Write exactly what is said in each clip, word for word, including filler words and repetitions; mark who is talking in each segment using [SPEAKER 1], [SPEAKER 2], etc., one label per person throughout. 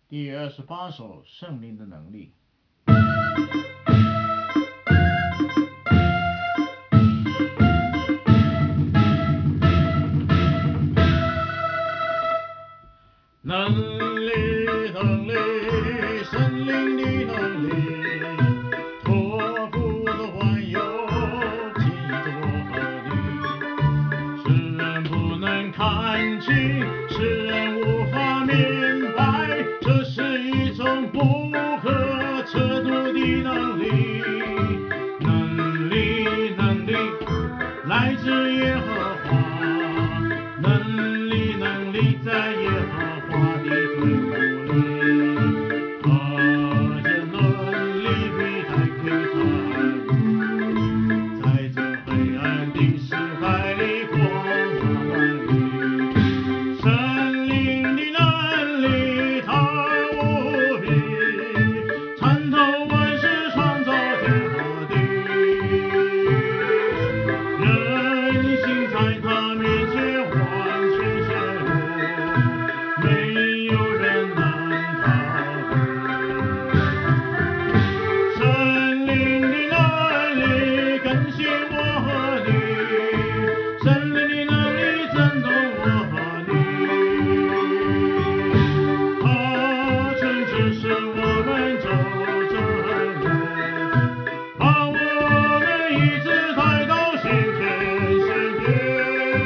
[SPEAKER 1] 第二十八首圣灵的能力。能力，能力，圣灵的能力，托付着万有，牵引着我和你。世人不能看清，世人无法明白，这是一种不可测度的能力。能力，能力，来自耶和华。能力，能力，在耶和华的队伍里，他将能力披戴给他，在这黑暗的时代里光芒万里。神灵的能力它无比，参透万事，创造天和地。人心在他面前完全显露，没有人能逃避。神灵的能力更新我和你，神灵的能力震动我和你，它曾指示我们走正路，把我们一直带到新天新地。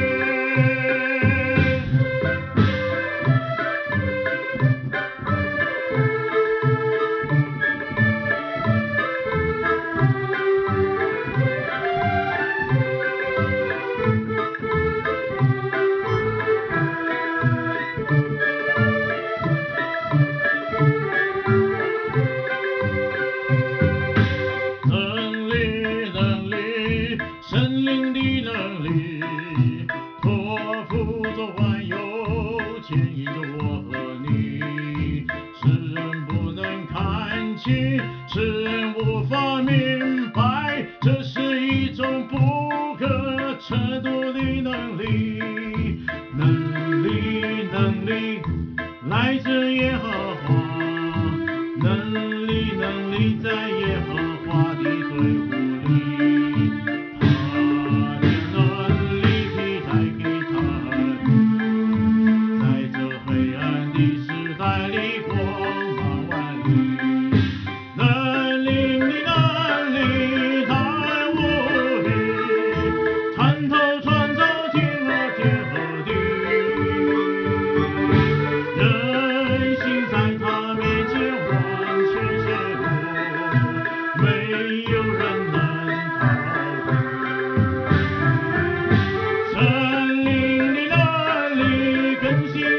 [SPEAKER 1] 能力，能力，神灵的能力，托付着万有，牵引着我和你。世人不能看清，世人无法明白，这是一种不可测度的能力。能力，能力，来自耶和华。能力，能力，在耶和华的队伍里，他将能力披戴给他，在这黑暗的时代里光芒万里。能力的能力太无比，参透创造天和天和地。人心在他面前完全显露，没有人能逃避。神灵的能力更新